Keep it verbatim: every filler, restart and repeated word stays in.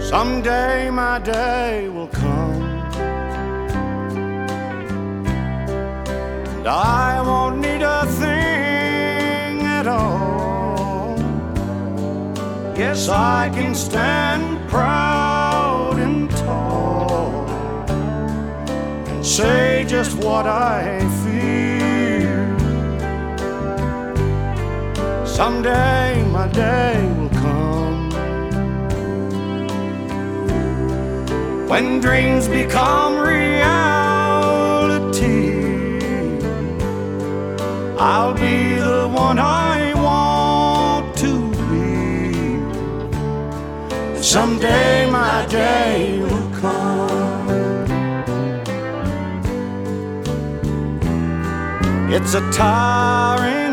Someday my day will come, and I won't need a thing at all. Yes, I can stand proud and tall and say just what I feel. Someday my day will come, when dreams become reality. I'll be the one I want to be. Someday my day will come. It's a tiring